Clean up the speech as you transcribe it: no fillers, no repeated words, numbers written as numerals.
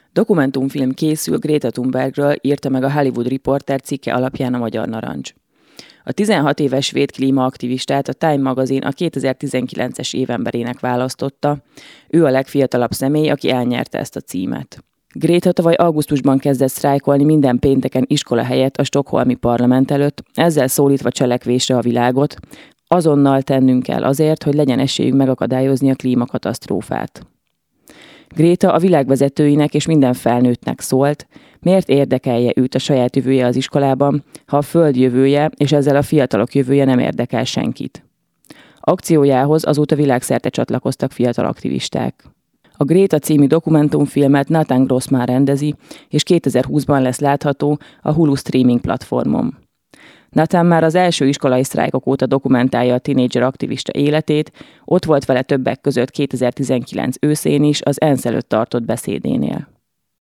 Dokumentumfilm készül Greta Thunbergről, írta meg a Hollywood Reporter cikke alapján a Magyar Narancs. A 16 éves svéd klímaaktivistát a Time magazin a 2019-es évemberének választotta, ő a legfiatalabb személy, aki elnyerte ezt a címet. Greta tavaly augusztusban kezdett sztrájkolni minden pénteken iskola helyett a stockholmi parlament előtt, ezzel szólítva cselekvésre a világot, azonnal tennünk kell azért, hogy legyen esélyünk megakadályozni a klímakatasztrófát. Greta a világvezetőinek és minden felnőttnek szólt, miért érdekelje őt a saját jövője az iskolában, ha a föld jövője és ezzel a fiatalok jövője nem érdekel senkit. Akciójához azóta világszerte csatlakoztak fiatal aktivisták. A Greta című dokumentumfilmet Nathan Grossman rendezi, és 2020-ban lesz látható a Hulu streaming platformon. Nathan már az első iskolai sztrájkok óta dokumentálja a tinédzser aktivista életét, ott volt vele többek között 2019 őszén is az ENSZ előtt tartott beszédénél.